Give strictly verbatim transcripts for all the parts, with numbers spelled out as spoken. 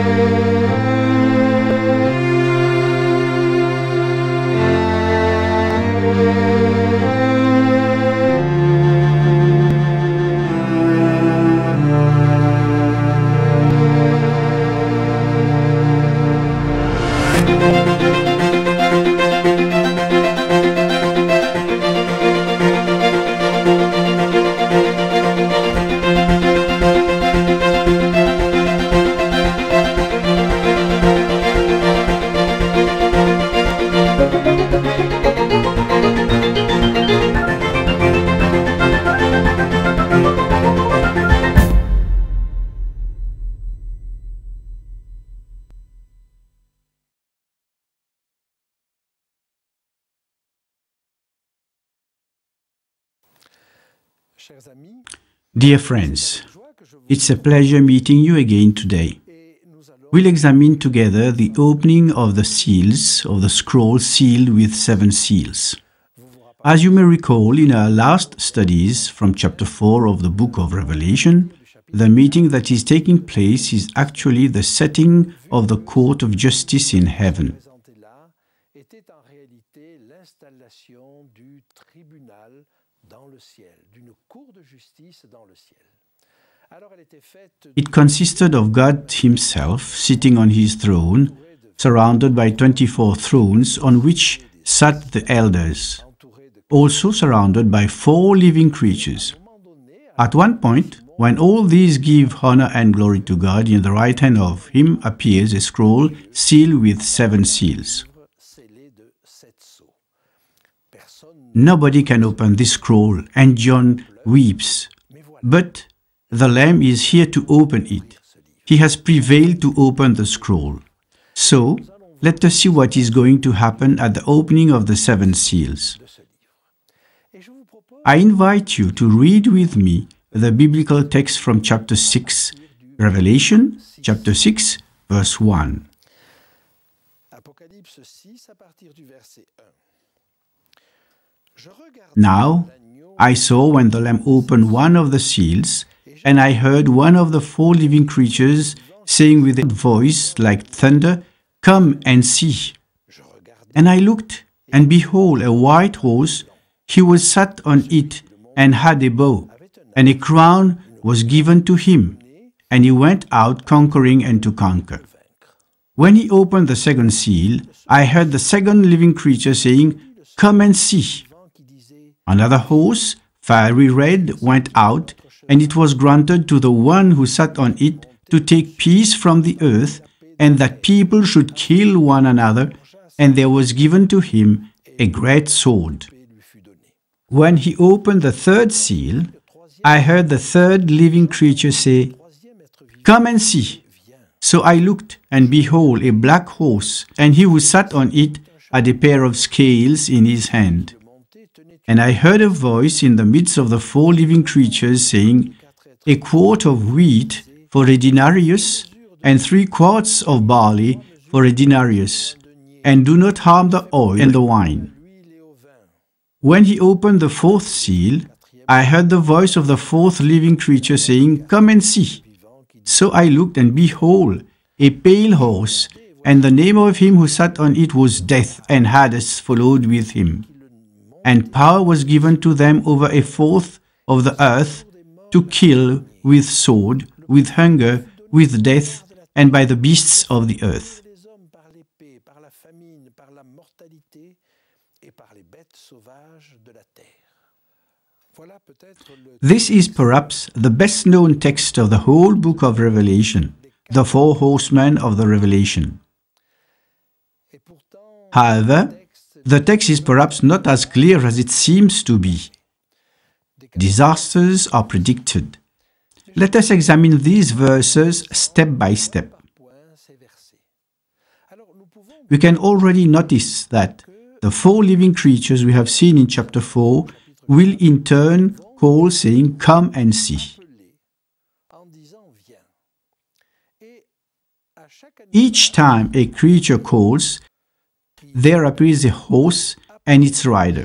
Dear friends, it's a pleasure meeting you again today. We'll examine together the opening of the seals of the scroll sealed with seven seals. As you may recall, in our last studies from chapter four of the book of Revelation, the meeting that is taking place is actually the setting of the court of justice in heaven. It consisted of God Himself sitting on His throne, surrounded by twenty-four thrones on which sat the elders, also surrounded by four living creatures. At one point, when all these give honor and glory to God, in the right hand of Him appears a scroll sealed with seven seals. Nobody can open this scroll, and John weeps. But the Lamb is here to open it. He has prevailed to open the scroll. So, let us see what is going to happen at the opening of the seven seals. I invite you to read with me the biblical text from chapter six, Revelation, chapter six, verse one. Now, I saw when the Lamb opened one of the seals, and I heard one of the four living creatures saying with a voice like thunder, "Come and see." And I looked, and behold, a white horse. He was sat on it, and had a bow, and a crown was given to him, and he went out conquering and to conquer. When he opened the second seal, I heard the second living creature saying, "Come and see." Another horse, fiery red, went out, and it was granted to the one who sat on it to take peace from the earth, and that people should kill one another, and there was given to him a great sword. When he opened the third seal, I heard the third living creature say, "Come and see." So I looked, and behold, a black horse, and he who sat on it had a pair of scales in his hand. And I heard a voice in the midst of the four living creatures saying, "A quart of wheat for a denarius, and three quarts of barley for a denarius, and do not harm the oil and the wine." When he opened the fourth seal, I heard the voice of the fourth living creature saying, "Come and see." So I looked, and behold, a pale horse, and the name of him who sat on it was Death, and Hades followed with him. And power was given to them over a fourth of the earth to kill with sword, with hunger, with death, and by the beasts of the earth. This is perhaps the best known text of the whole book of Revelation, the four horsemen of the Revelation. However, the text is perhaps not as clear as it seems to be. Disasters are predicted. Let us examine these verses step by step. We can already notice that the four living creatures we have seen in chapter four will in turn call saying, "Come and see." Each time a creature calls, there appears a horse and its rider.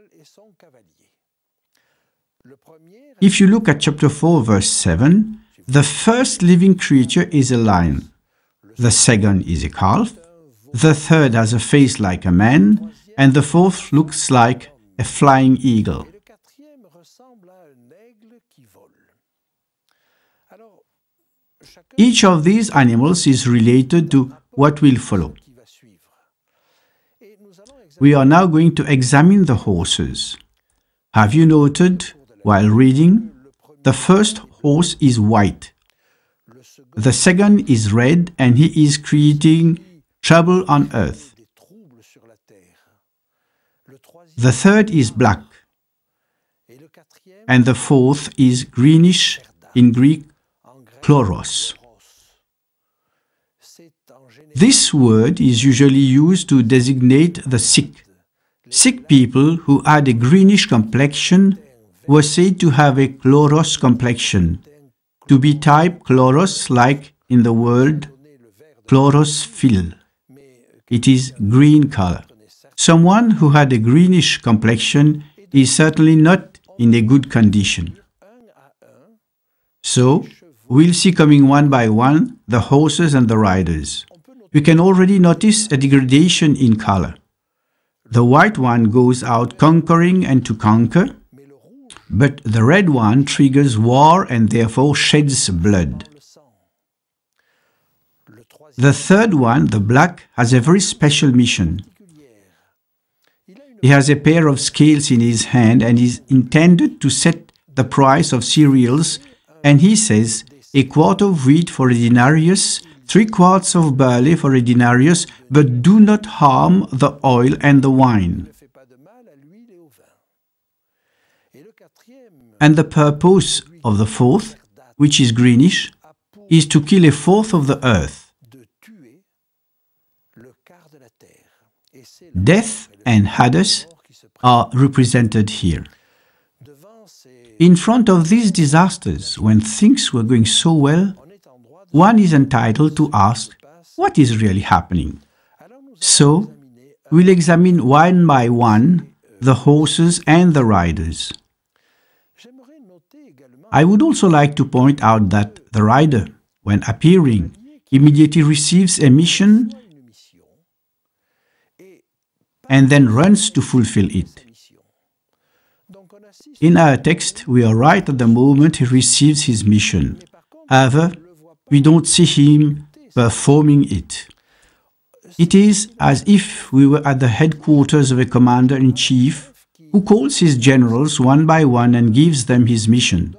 If you look at chapter four, verse seven, the first living creature is a lion. the second is a calf, the third has a face like a man, and the fourth looks like a flying eagle. Each of these animals is related to what will follow. We are now going to examine the horses. Have you noted, while reading, the first horse is white, the second is red, and he is creating trouble on earth. The third is black, and the fourth is greenish, in Greek, chloros. This word is usually used to designate the sick. Sick people who had a greenish complexion were said to have a chloros complexion, to be type chloros like in the word chlorophyll. It is green color. Someone who had a greenish complexion is certainly not in a good condition. So, we'll see coming one by one the horses and the riders. We can already notice a degradation in color. The white one goes out conquering and to conquer, but the red one triggers war and therefore sheds blood. The third one, the black, has a very special mission. He has a pair of scales in his hand and is intended to set the price of cereals, and he says, a quart of wheat for a denarius, three quarts of barley for a denarius, but do not harm the oil and the wine. And the purpose of the fourth, which is greenish, is to kill a fourth of the earth. Death and Hades are represented here. In front of these disasters, when things were going so well, one is entitled to ask, what is really happening? So, we'll examine one by one the horses and the riders. I would also like to point out that the rider, when appearing, immediately receives a mission and then runs to fulfill it. In our text, we are right at the moment he receives his mission. However, we don't see him performing it. It is as if we were at the headquarters of a commander-in-chief who calls his generals one by one and gives them his mission.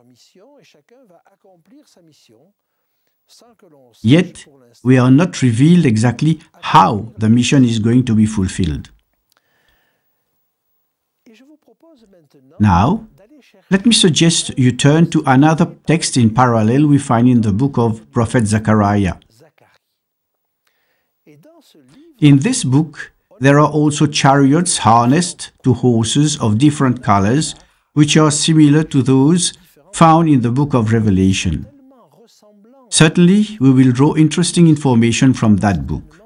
Yet, we are not revealed exactly how the mission is going to be fulfilled. Now, let me suggest you turn to another text in parallel we find in the book of Prophet Zechariah. In this book, there are also chariots harnessed to horses of different colors, which are similar to those found in the book of Revelation. Certainly, we will draw interesting information from that book.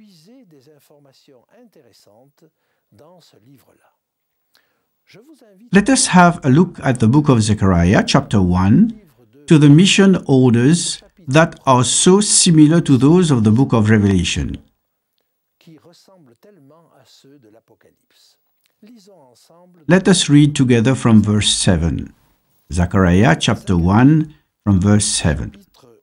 Let us have a look at the book of Zechariah, chapter one, to the mission orders that are so similar to those of the book of Revelation. Let us read together from verse seven. Zechariah, chapter one, from verse seven.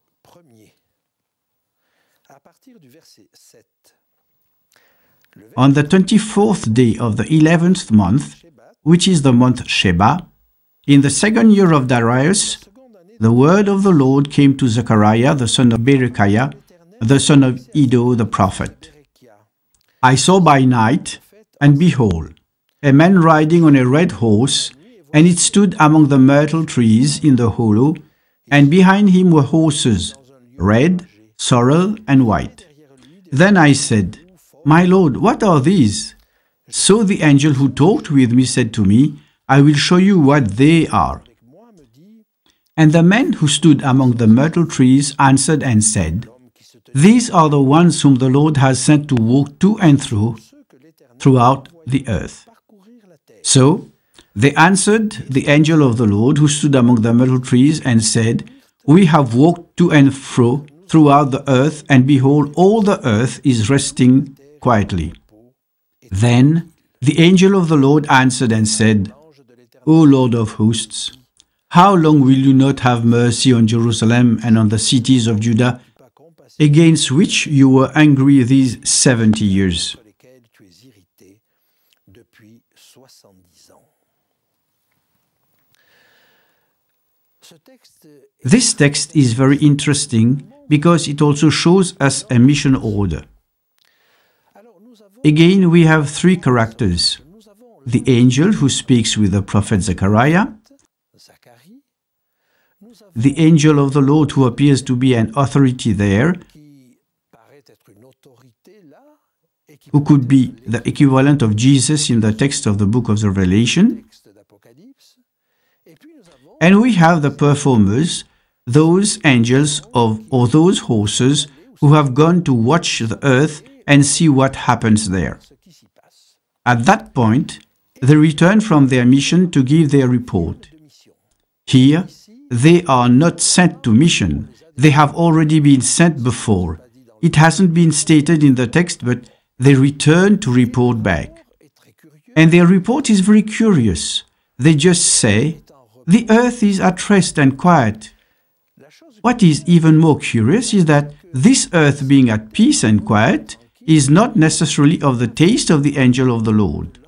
On the twenty-fourth day of the eleventh month, which is the month Sheba, in the second year of Darius, the word of the Lord came to Zechariah, the son of Berechiah, the son of Iddo the prophet. I saw by night, and behold, a man riding on a red horse, and it stood among the myrtle trees in the hollow, and behind him were horses, red, sorrel, and white. Then I said, My Lord, what are these? So the angel who talked with me said to me, I will show you what they are. And the man who stood among the myrtle trees answered and said, These are the ones whom the Lord has sent to walk to and fro throughout the earth. So they answered the angel of the Lord who stood among the myrtle trees and said, We have walked to and fro throughout the earth, and behold, all the earth is resting quietly. Then the angel of the Lord answered and said, O Lord of hosts, how long will you not have mercy on Jerusalem and on the cities of Judah, against which you were angry these seventy years? This text is very interesting because it also shows us a mission order. Again, we have three characters: the angel who speaks with the prophet Zechariah, the angel of the Lord who appears to be an authority there, who could be the equivalent of Jesus in the text of the book of the Revelation, and we have the performers, those angels of or those horses who have gone to watch the earth and see what happens there. At that point, they return from their mission to give their report. Here, they are not sent to mission. They have already been sent before. It hasn't been stated in the text, but they return to report back. And their report is very curious. They just say, the earth is at rest and quiet. What is even more curious is that this earth being at peace and quiet is not necessarily of the taste of the angel of the Lord.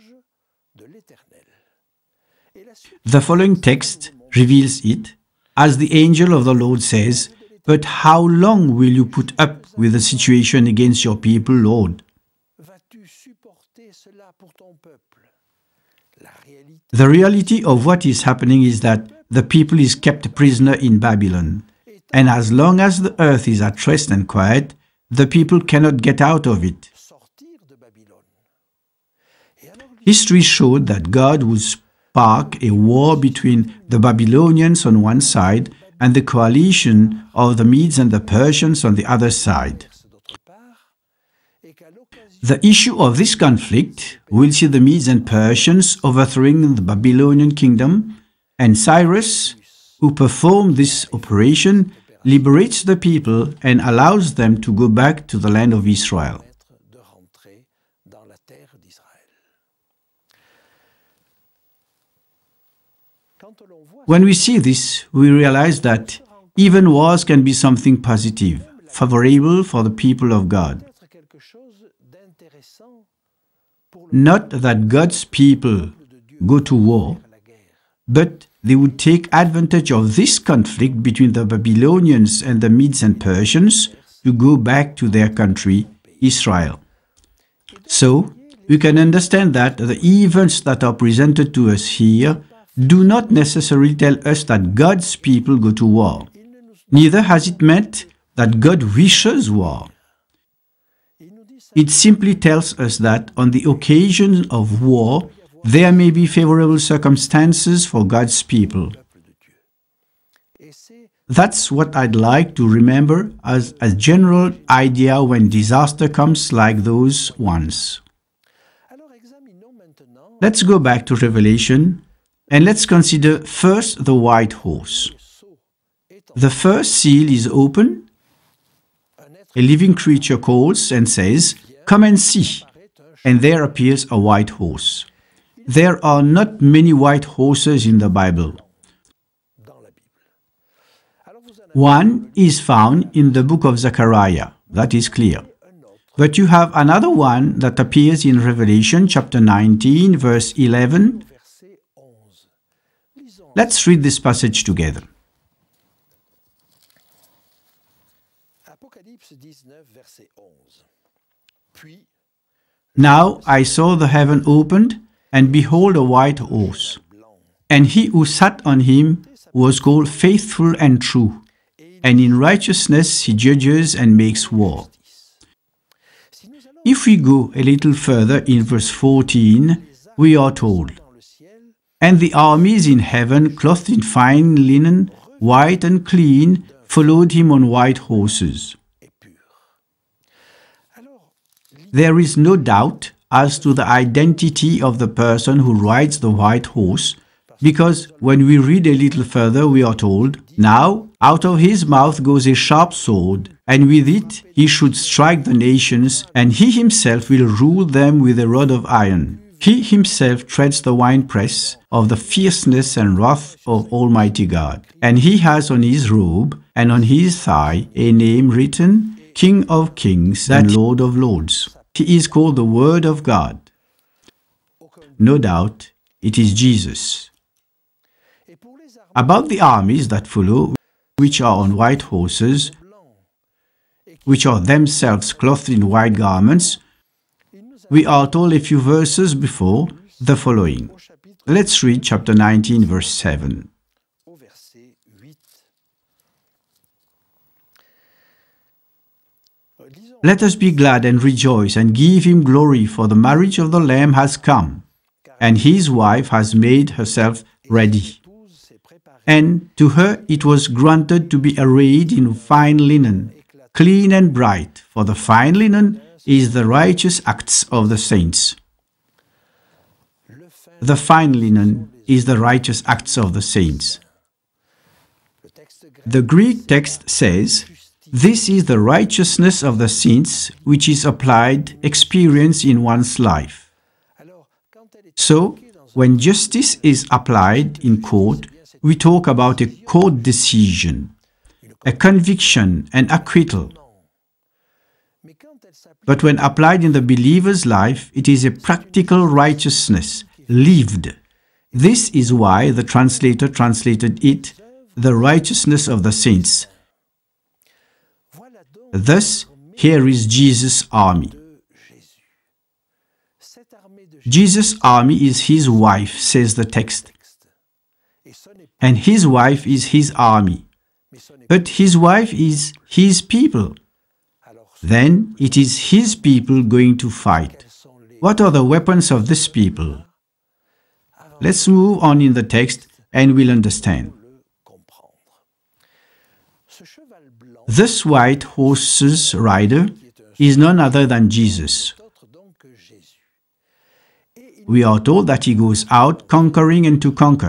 The following text reveals it, as the angel of the Lord says, But how long will you put up with the situation against your people, Lord? The reality of what is happening is that the people is kept prisoner in Babylon, and as long as the earth is at rest and quiet, the people cannot get out of it. History showed that God would spark a war between the Babylonians on one side and the coalition of the Medes and the Persians on the other side. The issue of this conflict will see the Medes and Persians overthrowing the Babylonian kingdom, and Cyrus, who performed this operation, liberates the people and allows them to go back to the land of Israel. When we see this, we realize that even wars can be something positive, favorable for the people of God. Not that God's people go to war, but they would take advantage of this conflict between the Babylonians and the Medes and Persians to go back to their country, Israel. So, we can understand that the events that are presented to us here do not necessarily tell us that God's people go to war. Neither has it meant that God wishes war. It simply tells us that on the occasion of war, there may be favorable circumstances for God's people. That's what I'd like to remember as a general idea when disaster comes like those ones. Let's go back to Revelation and let's consider first the white horse. The first seal is open. A living creature calls and says, "Come and see." And there appears a white horse. There are not many white horses in the Bible. One is found in the book of Zechariah, that is clear. But you have another one that appears in Revelation chapter nineteen, verse eleven. Let's read this passage together. Now I saw the heaven opened, and behold a white horse. And he who sat on him was called Faithful and True, and in righteousness he judges and makes war. If we go a little further in verse fourteen, we are told, "And the armies in heaven, clothed in fine linen, white and clean, followed him on white horses." There is no doubt as to the identity of the person who rides the white horse, Because when we read a little further, we are told, "Now out of his mouth goes a sharp sword, and with it he should strike the nations, and he himself will rule them with a rod of iron. He himself treads the winepress of the fierceness and wrath of Almighty God. And he has on his robe and on his thigh a name written, King of Kings and Lord of Lords." He is called the Word of God. No doubt, it is Jesus. About the armies that follow, which are on white horses, which are themselves clothed in white garments, we are told a few verses before the following. Let's read chapter nineteen, verse seven. "Let us be glad and rejoice and give him glory, for the marriage of the Lamb has come, and his wife has made herself ready. And to her it was granted to be arrayed in fine linen, clean and bright, for the fine linen is the righteous acts of the saints." The fine linen is the righteous acts of the saints. The Greek text says, "This is the righteousness of the saints which is applied, experience in one's life." So, when justice is applied in court, we talk about a court decision, a conviction, an acquittal. But when applied in the believer's life, it is a practical righteousness, lived. This is why the translator translated it, "the righteousness of the saints." Thus, here is Jesus' army. Jesus' army is his wife, says the text. And his wife is his army. But his wife is his people. Then it is his people going to fight. What are the weapons of this people? Let's move on in the text and we'll understand. This white horse's rider is none other than Jesus. We are told that he goes out conquering and to conquer.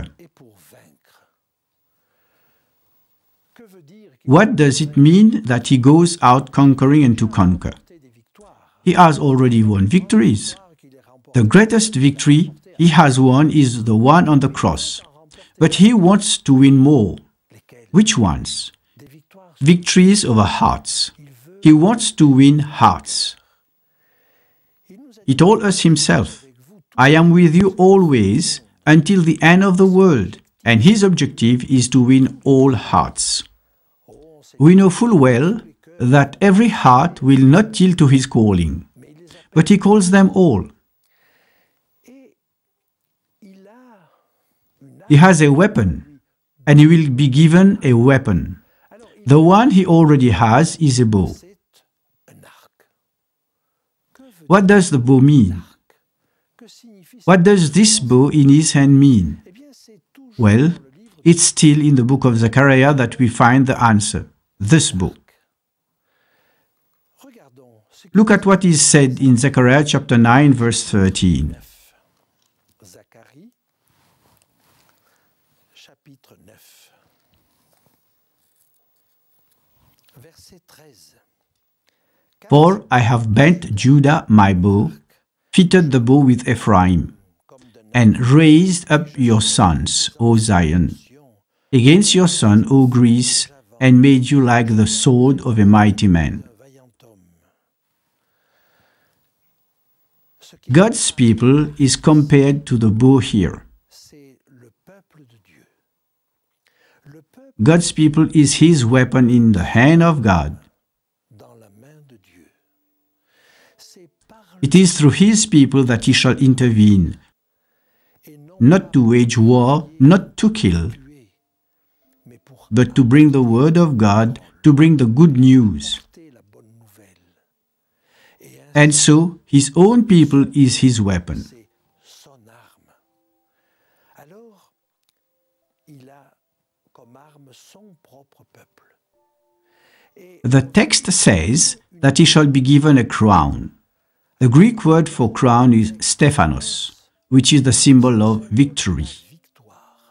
What does it mean that he goes out conquering and to conquer? He has already won victories. The greatest victory he has won is the one on the cross. But he wants to win more. Which ones? Victories over hearts. He wants to win hearts. He told us himself, "I am with you always until the end of the world," and his objective is to win all hearts. We know full well that every heart will not yield to his calling, but he calls them all. He has a weapon, and he will be given a weapon. The one he already has is a bow. What does the bow mean? What does this bow in his hand mean? Well, it's still in the book of Zechariah that we find the answer. This bow. Look at what is said in Zechariah chapter nine, verse thirteen. "For I have bent Judah my bow, fitted the bow with Ephraim, and raised up your sons, O Zion, against your son, O Greece, and made you like the sword of a mighty man." God's people is compared to the bow here. God's people is his weapon in the hand of God. It is through his people that he shall intervene, not to wage war, not to kill, but to bring the word of God, to bring the good news. And so, his own people is his weapon. The text says that he shall be given a crown. The Greek word for crown is Stephanos, which is the symbol of victory.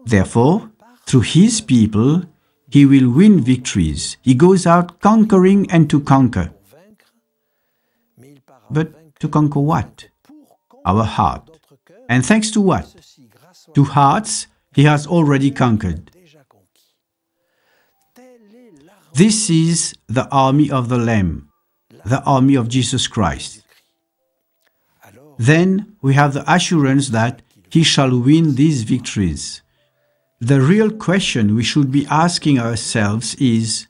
Therefore, through his people, he will win victories. He goes out conquering and to conquer. But to conquer what? Our heart. And thanks to what? To hearts he has already conquered. This is the army of the Lamb, the army of Jesus Christ. Then we have the assurance that he shall win these victories. The real question we should be asking ourselves is,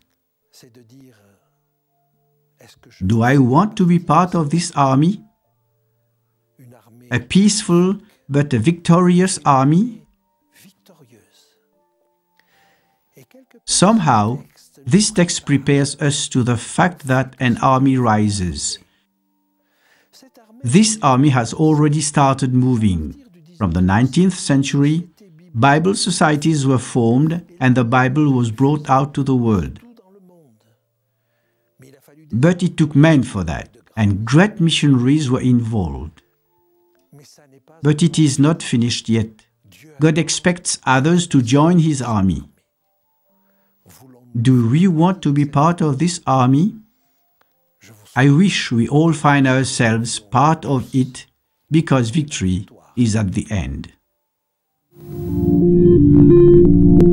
do I want to be part of this army? A peaceful but a victorious army? Somehow, this text prepares us to the fact that an army rises. This army has already started moving. From the nineteenth century, Bible societies were formed and the Bible was brought out to the world. But it took men for that, and great missionaries were involved. But it is not finished yet. God expects others to join his army. Do we want to be part of this army? I wish we all find ourselves part of it, because victory is at the end.